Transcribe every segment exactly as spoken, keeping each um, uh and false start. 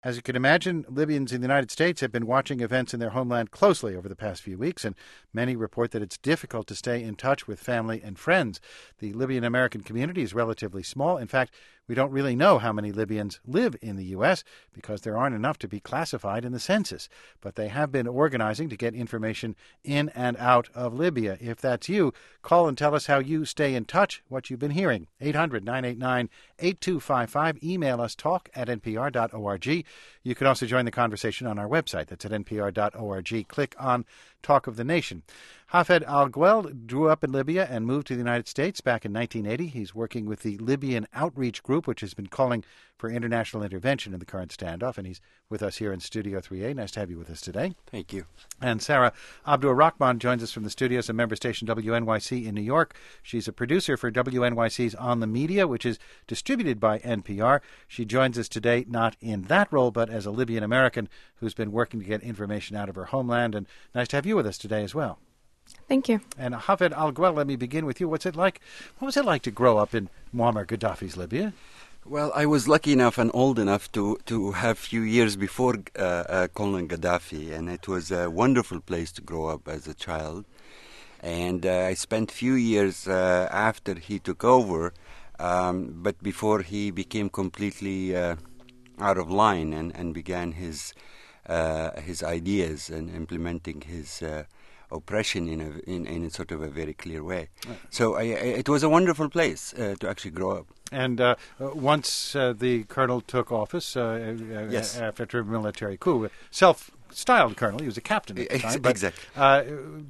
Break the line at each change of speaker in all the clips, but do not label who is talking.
As you can imagine, Libyans in the United States have been watching events in their homeland closely over the past few weeks, and many report that it's difficult to stay in touch with family and friends. The Libyan American community is relatively small. In fact, we don't really know how many Libyans live in the U S because there aren't enough to be classified in the census. But they have been organizing to get information in and out of Libya. If that's you, call and tell us how you stay in touch, what you've been hearing. eight hundred, nine eight nine, eight two five five. Email us talk at n p r dot org. You can also join the conversation on our website. That's at n p r dot org. Click on Talk of the Nation. Hafed Al-Gwel grew up in Libya and moved to the United States back in nineteen eighty. He's working with the Libyan Outreach Group, which has been calling for international intervention in the current standoff, and he's with us here in Studio three A. Nice to have you with us today.
Thank you.
And Sarah Abdur Rahman joins us from the studios of member station W N Y C in New York. She's a producer for W N Y C's On the Media, which is distributed by N P R. She joins us today not in that role, but as a Libyan American who's been working to get information out of her homeland. And nice to have you with us today as well.
Thank you.
And Hafed Al-Gwel, let me begin with you. What's it like? What was it like to grow up in Muammar Gaddafi's Libya?
Well, I was lucky enough and old enough to, to have a few years before uh, uh, Colonel Gaddafi, and it was a wonderful place to grow up as a child. And uh, I spent a few years uh, after he took over, um, but before he became completely uh, out of line and, and began his uh, his ideas and implementing his uh, oppression in a in, in a sort of a very clear way. Right. So I, I, it was a wonderful place uh, to actually grow up.
And uh, once uh, the colonel took office, uh,
yes.
after a military coup, self-styled colonel, he was a captain at the time. But,
exactly.
Uh,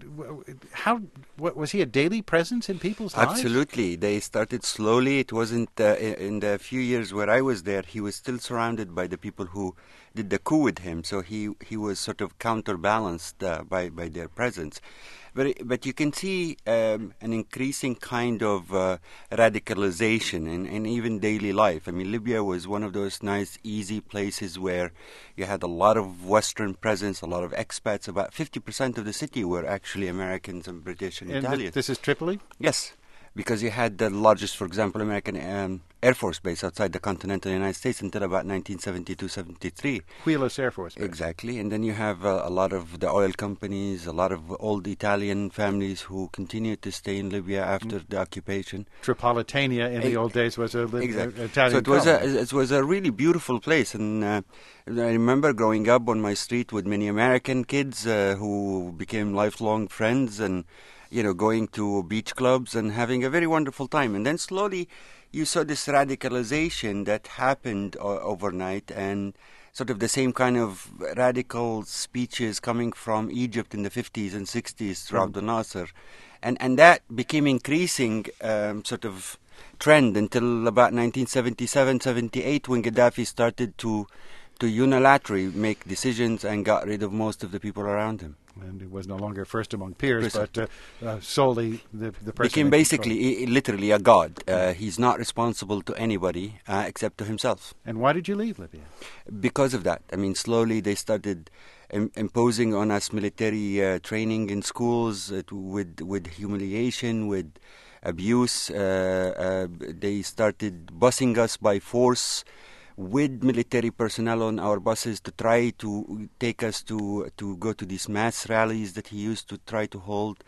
how what, was he a daily presence in people's lives?
Absolutely. They started slowly. It wasn't uh, in the few years where I was there. He was still surrounded by the people who did the coup with him. So he he was sort of counterbalanced uh, by by their presence. But but you can see um, an increasing kind of uh, radicalization in, in even daily life. I mean, Libya was one of those nice, easy places where you had a lot of Western presence, a lot of expats. About fifty percent of the city were actually Americans and British and,
and
Italians.
Th- this is Tripoli?
Yes, because you had the largest, for example, American um, Air Force base outside the continental United States until about nineteen seventy-two seventy-three.
Wheelus Air Force base.
Exactly. And then you have uh, a lot of the oil companies, a lot of old Italian families who continued to stay in Libya after mm. the occupation.
Tripolitania in e- the old days was a Lib-
exactly.
Italian
So it was,
colony.
a, it was a really beautiful place. And uh, I remember growing up on my street with many American kids uh, who became lifelong friends and, you know, going to beach clubs and having a very wonderful time. And then slowly you saw this radicalization that happened uh, overnight, and sort of the same kind of radical speeches coming from Egypt in the fifties and sixties throughout mm. the Nasser. And and that became increasing um, sort of trend until about nineteen seventy-seven seventy-eight, when Gaddafi started to to unilaterally make decisions and got rid of most of the people around him.
And he was no longer first among peers,
Precisely.
but uh, uh, solely the, the person.
Became basically, I- literally a god. Uh, he's not responsible to anybody uh, except to himself.
And why did you leave Libya?
Because of that. I mean, slowly they started im- imposing on us military uh, training in schools uh, with with humiliation, with abuse. Uh, uh, they started busing us by force with military personnel on our buses to try to take us to to go to these mass rallies that he used to try to hold.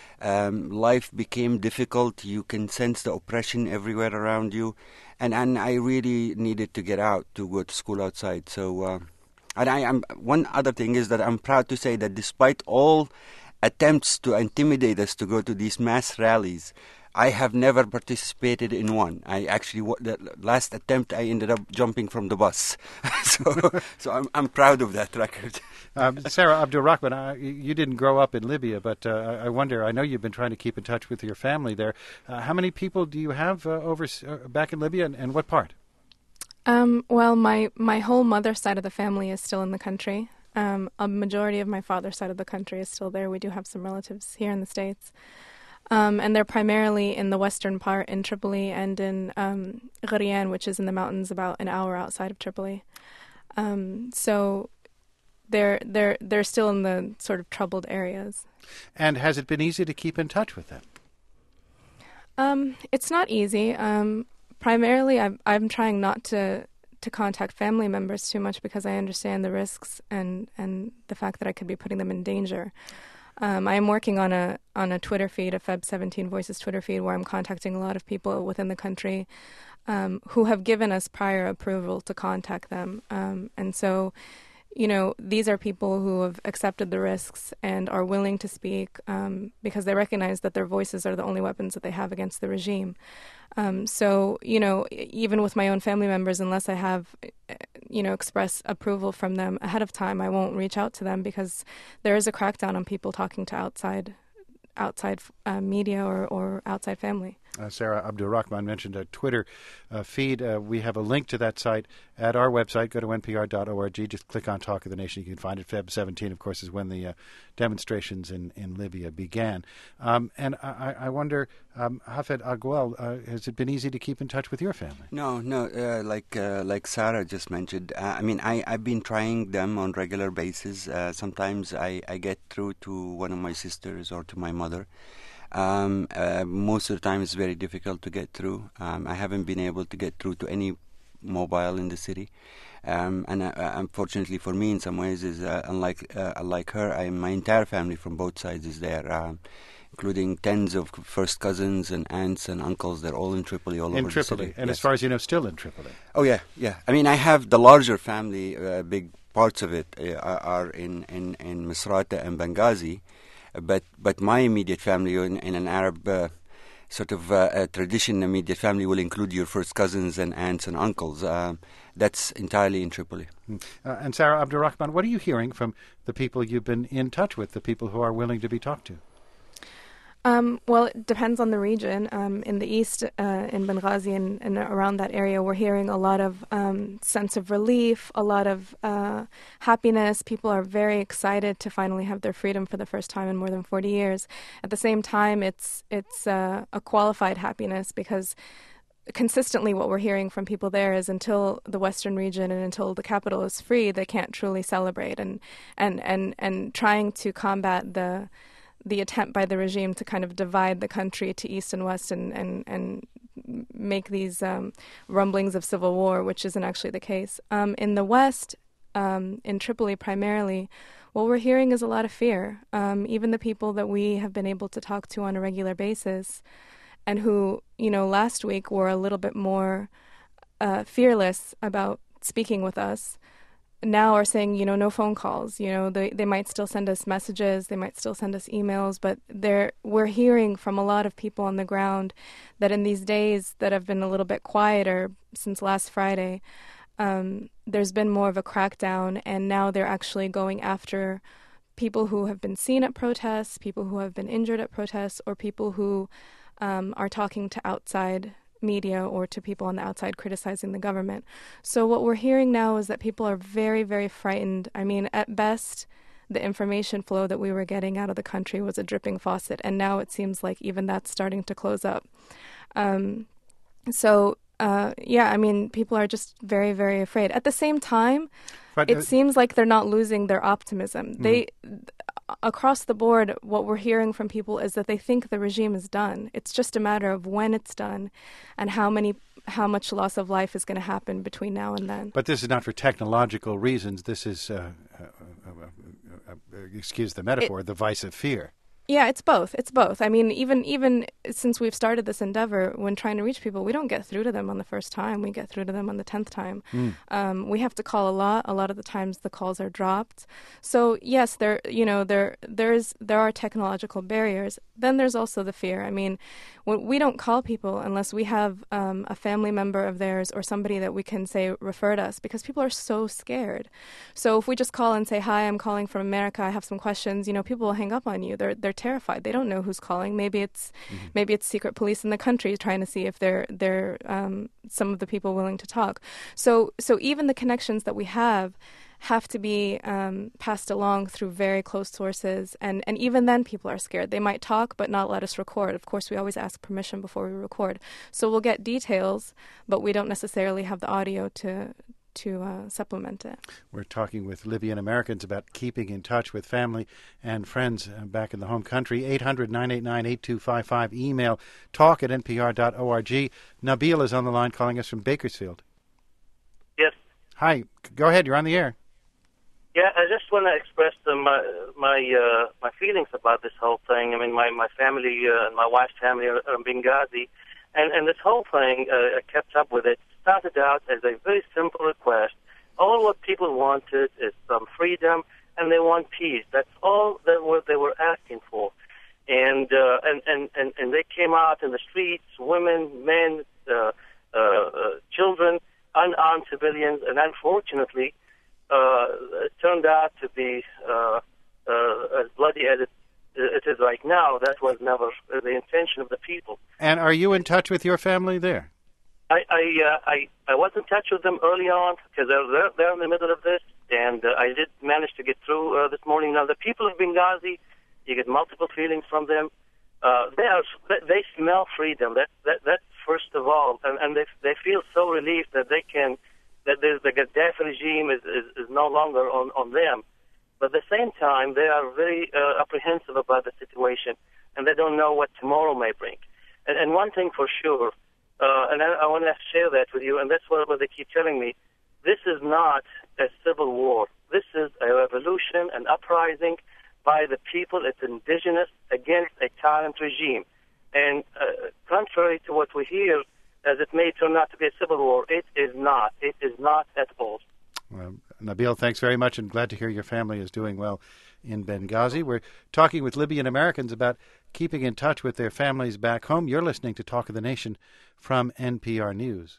Um, life became difficult. You can sense the oppression everywhere around you. And, and I really needed to get out to go to school outside. So, uh, and I am one other thing is that I'm proud to say that despite all attempts to intimidate us to go to these mass rallies, I have never participated in one. I actually, the last attempt, I ended up jumping from the bus. so, so I'm I'm proud of that record.
um, Sarah Abdur Rahman, uh, you didn't grow up in Libya, but uh, I wonder. I know you've been trying to keep in touch with your family there. Uh, how many people do you have uh, over uh, back in Libya, and, and what part?
Um, well, my my whole mother's side of the family is still in the country. Um, a majority of my father's side of the country is still there. We do have some relatives here in the States. Um, and they're primarily in the western part in Tripoli and in um, Gharian, which is in the mountains about an hour outside of Tripoli. Um, so they're they're they're still in the sort of troubled areas.
And has it been easy to keep in touch with them?
Um, it's not easy. Um, primarily, I'm I'm trying not to to contact family members too much because I understand the risks and, and the fact that I could be putting them in danger. Um, I am working on a on a Twitter feed, a Feb seventeen Voices Twitter feed, where I'm contacting a lot of people within the country um, who have given us prior approval to contact them. Um, and so, you know, these are people who have accepted the risks and are willing to speak um, because they recognize that their voices are the only weapons that they have against the regime. Um, so, you know, even with my own family members, unless I have, you know, express approval from them ahead of time, I won't reach out to them because there is a crackdown on people talking to outside outside uh, media or, or outside family.
Uh, Sarah Abdurrahman mentioned a Twitter uh, feed. Uh, we have a link to that site at our website. Go to N P R dot org. Just click on Talk of the Nation. You can find it. Feb seventeen, of course, is when the uh, demonstrations in, in Libya began. Um, and I, I wonder, um, Hafed Aguel, uh, has it been easy to keep in touch with your family?
No, no. Uh, like uh, like Sarah just mentioned, uh, I mean, I, I've been trying them on regular basis. Uh, sometimes I, I get through to one of my sisters or to my mother. Um, uh, most of the time it's very difficult to get through. Um, I haven't been able to get through to any mobile in the city. Um, and uh, unfortunately for me in some ways, is uh, unlike uh, unlike her, I, my entire family from both sides is there, um, including tens of first cousins and aunts and uncles. They're all in Tripoli, all
in
over
Tripoli.
the city.
And
Yes.
as far as you know, still in Tripoli.
Oh, yeah, yeah. I mean, I have the larger family, uh, big parts of it uh, are in, in, in Misrata and Benghazi. But but my immediate family, in, in an Arab uh, sort of uh, uh, tradition, immediate family will include your first cousins and aunts and uncles. Uh, that's entirely in Tripoli.
Mm. Uh, and Sarah Abdurrahman, what are you hearing from the people you've been in touch with, the people who are willing to be talked to?
Um, well, it depends on the region. Um, in the east, uh, in Benghazi and, and around that area, we're hearing a lot of um, sense of relief, a lot of uh, happiness. People are very excited to finally have their freedom for the first time in more than forty years. At the same time, it's it's uh, a qualified happiness because consistently what we're hearing from people there is until the western region and until the capital is free, they can't truly celebrate. And and and, and trying to combat the the attempt by the regime to kind of divide the country to east and west and, and, and make these um, rumblings of civil war, which isn't actually the case. Um, in the west, um, in Tripoli primarily, what we're hearing is a lot of fear. Um, even the people that we have been able to talk to on a regular basis and who, you know, last week were a little bit more uh, fearless about speaking with us, now are saying, you know, no phone calls. You know, they they might still send us messages, they might still send us emails, but they're we're hearing from a lot of people on the ground that in these days that have been a little bit quieter since last Friday, um, there's been more of a crackdown, and now they're actually going after people who have been seen at protests, people who have been injured at protests, or people who um, are talking to outside media or to people on the outside criticizing the government. So what we're hearing now is that people are very, very frightened. I mean, at best, the information flow that we were getting out of the country was a dripping faucet, and now it seems like even that's starting to close up. Um, so, uh, yeah, I mean, people are just very, very afraid. At the same time, but, uh, it seems like they're not losing their optimism. Mm-hmm. They... Across the board, what we're hearing from people is that they think the regime is done. It's just a matter of when it's done and how many, how much loss of life is going to happen between now and then.
But this is not for technological reasons. This is, uh, uh, uh, uh, excuse the metaphor, it, the vice of fear.
Yeah, it's both. It's both. I mean, even even since we've started this endeavor, when trying to reach people, we don't get through to them on the first time. We get through to them on the tenth time. Mm. Um, we have to call a lot. A lot of the times, the calls are dropped. So yes, there, you know, there there's there are technological barriers. Then there's also the fear. I mean, when we don't call people unless we have um, a family member of theirs or somebody that we can say referred us, because people are so scared. So if we just call and say, "Hi, I'm calling from America. I have some questions," you know, people will hang up on you. They're they're terrified. They don't know who's calling. Maybe it's mm-hmm. maybe it's secret police in the country trying to see if they're they're um, some of the people willing to talk. So so even the connections that we have have to be um, passed along through very close sources, and and even then people are scared. They might talk but not let us record. Of course, we always ask permission before we record. So we'll get details, but we don't necessarily have the audio to. to uh, supplement it.
We're talking with Libyan Americans about keeping in touch with family and friends uh, back in the home country. eight hundred, nine eight nine, eight two five five. Email talk at N P R dot org. Nabil is on the line calling us from Bakersfield.
Yes,
Hi. Go ahead. You're on the air.
Yeah, I just want to express the, my my uh, my feelings about this whole thing. I mean, my my family uh, and my wife's family are, are in Benghazi, and and this whole thing, uh, I kept up with it. Started out as a very simple request. All what people wanted is some freedom, and they want peace. That's all that what they were asking for, and uh, and, and and and they came out in the streets, women, men, uh, uh, uh, children, unarmed civilians, and unfortunately. Uh, it turned out to be uh, uh, as bloody as it, it is right now. That was never the intention of the people.
And are you in touch with your family there?
I I uh, I, I was in touch with them early on because they're, they're they're in the middle of this, and uh, I did manage to get through uh, this morning. Now the people of Benghazi, you get multiple feelings from them. Uh, they are they smell freedom. That that that's first of all, and, and they they feel so relieved that they can. That the, the Gaddafi regime is, is, is no longer on, on them. But at the same time, they are very uh, apprehensive about the situation, and they don't know what tomorrow may bring. And, and one thing for sure, uh, and I, I want to share that with you, and that's what, what they keep telling me, this is not a civil war. This is a revolution, an uprising by the people. It's indigenous against a tyrant regime. And uh, contrary to what we hear, as it may turn out to be a civil war, it is not. It is not at all.
Well, Nabil, thanks very much, and glad to hear your family is doing well in Benghazi. We're talking with Libyan Americans about keeping in touch with their families back home. You're listening to Talk of the Nation from N P R News.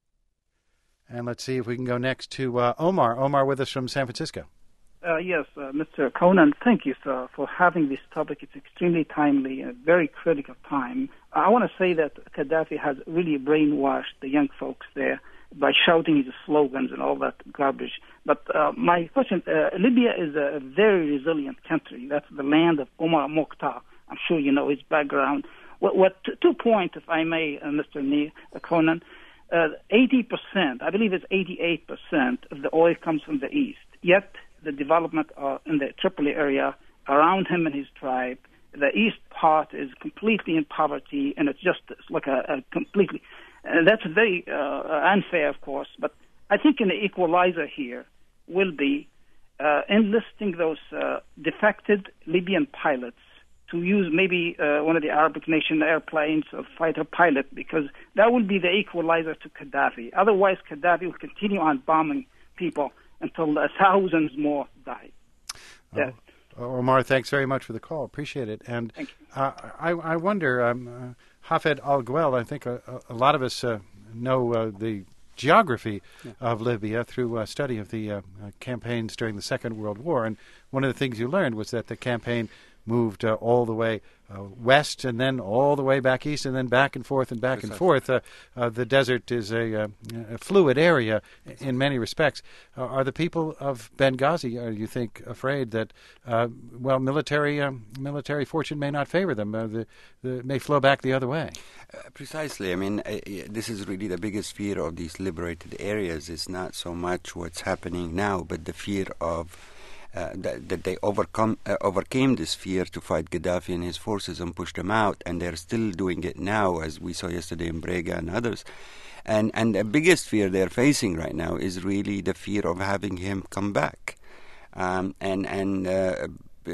And let's see if we can go next to uh, Omar. Omar with us from San Francisco.
Uh, yes, uh, Mister Conan, thank you, sir, for having this topic. It's extremely timely and a very critical time. I want to say that Gaddafi has really brainwashed the young folks there by shouting his slogans and all that garbage. But uh, my question, uh, Libya is a very resilient country. That's the land of Omar Mukhtar. I'm sure you know his background. What, what two points, if I may, uh, Mister Ne- uh, Conan, uh, eighty percent, I believe it's eighty-eight percent of the oil comes from the east, yet the development uh, in the Tripoli area around him and his tribe. The east part is completely in poverty, and it's just it's like a, a completely. Uh, that's very uh, unfair, of course. But I think an equalizer here will be uh, enlisting those uh, defected Libyan pilots to use maybe uh, one of the Arabic nation airplanes or fighter pilot, because that will be the equalizer to Gaddafi. Otherwise, Gaddafi will continue on bombing people until uh, thousands more die. Yeah.
Oh, Omar, thanks very much for the call. Appreciate it. And uh, I, I wonder, um, uh, Hafed Al-Gwel, I think a, a lot of us uh, know uh, the geography yeah. of Libya through uh, study of the uh, uh, campaigns during the Second World War. And one of the things you learned was that the campaign moved uh, all the way uh, west and then all the way back east and then back and forth and back Precisely. and forth. Uh, uh, the desert is a, uh, a fluid area in many respects. Uh, are the people of Benghazi, are you think, afraid that, uh, well, military uh, military fortune may not favor them, uh, the, the may flow back the other way?
Uh, precisely. I mean, uh, this is really the biggest fear of these liberated areas. It's not so much what's happening now, but the fear of Uh, that, that they overcome uh, overcame this fear to fight Gaddafi and his forces and push them out, and they're still doing it now, as we saw yesterday in Brega and others. And and the biggest fear they're facing right now is really the fear of having him come back. Um, and and uh,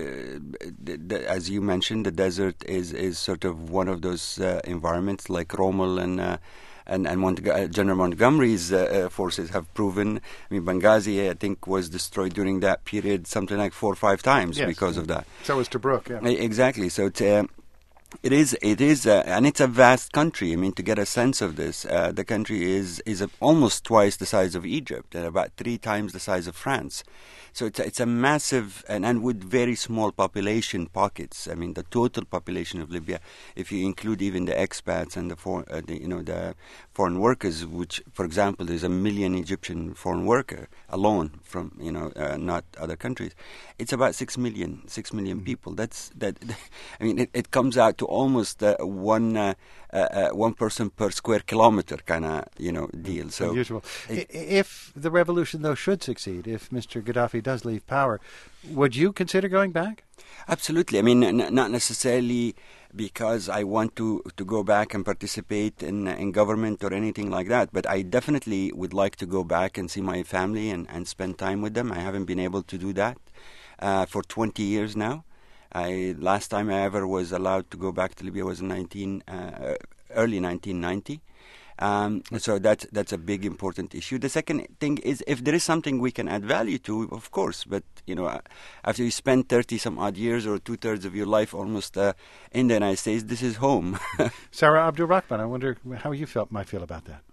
the, the, as you mentioned, the desert is, is sort of one of those uh, environments like Rommel and uh, and, and Mont- uh, General Montgomery's uh, uh, forces have proven. I mean, Benghazi, I think, was destroyed during that period something like four or five times yes. because of that.
So was Tobruk, yeah.
Exactly. So it's, uh, it is, it is, uh, and it's a vast country. I mean, to get a sense of this, uh, the country is is a, almost twice the size of Egypt and about three times the size of France. So it's a, it's a massive, and, and with very small population pockets. I mean, the total population of Libya, if you include even the expats and the, for, uh, the you know the foreign workers, which, for example, there's a million Egyptian foreign worker alone from you know uh, not other countries. It's about six million, six million people. That's that. I mean, it, it comes out to almost uh, one uh, uh, uh, one person per square kilometer kind of you know deal. So
unusual. It, if the revolution though should succeed, if Mister Gaddafi does leave power, would you consider going back?
Absolutely. I mean, n- not necessarily because I want to, to go back and participate in in government or anything like that, but I definitely would like to go back and see my family and, and spend time with them. I haven't been able to do that uh, for twenty years now. I last time I ever was allowed to go back to Libya was in nineteen uh, early nineteen ninety. Um, so that's that's a big important issue. The second thing is if there is something we can add value to, of course. But you know, after you spend thirty some odd years or two thirds of your life almost uh, in the United States, this is home.
Sarah Abdul Rahman, I wonder how you felt might feel about that.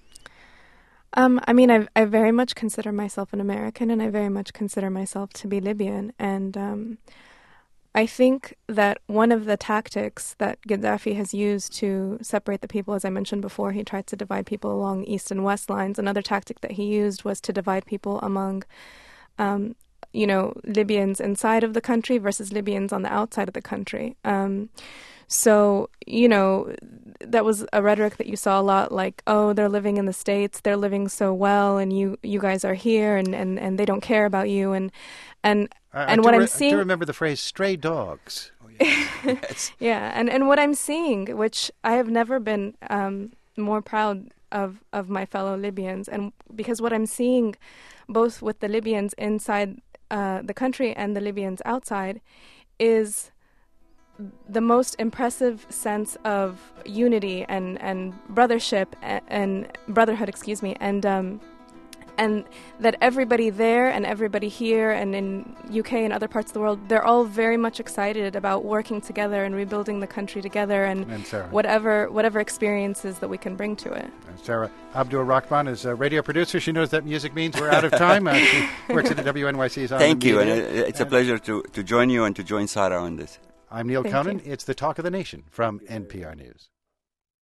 Um, I mean, I I very much consider myself an American, and I very much consider myself to be Libyan, and um, I think that one of the tactics that Gaddafi has used to separate the people, as I mentioned before, he tried to divide people along east and west lines. Another tactic that he used was to divide people among, um, you know, Libyans inside of the country versus Libyans on the outside of the country. Um, so, you know, that was a rhetoric that you saw a lot, like, oh, they're living in the States, they're living so well, and you, you guys are here, and, and, and they don't care about you, and and
I,
and
I
what
re-
I'm seeing,
I do remember the phrase "stray dogs."
Oh, yeah. Yes.
yeah, and, and what I'm seeing, which I have never been um, more proud of of my fellow Libyans, and because what I'm seeing, both with the Libyans inside uh, the country and the Libyans outside, is the most impressive sense of unity and, and brothership and, and brotherhood, excuse me, and um, and that everybody there and everybody here and in U K and other parts of the world, they're all very much excited about working together and rebuilding the country together and,
and Sarah.
whatever whatever experiences that we can bring to it.
And Sarah Abdul Rahman is a radio producer. She knows that music means we're out of time. Uh, she works at the W N Y C's on
Thank
the
you, and
media.
it- it's a pleasure to, to join you and to join Sarah on this.
I'm Neil
Thank
Conan.
you.
It's the Talk of the Nation from N P R News.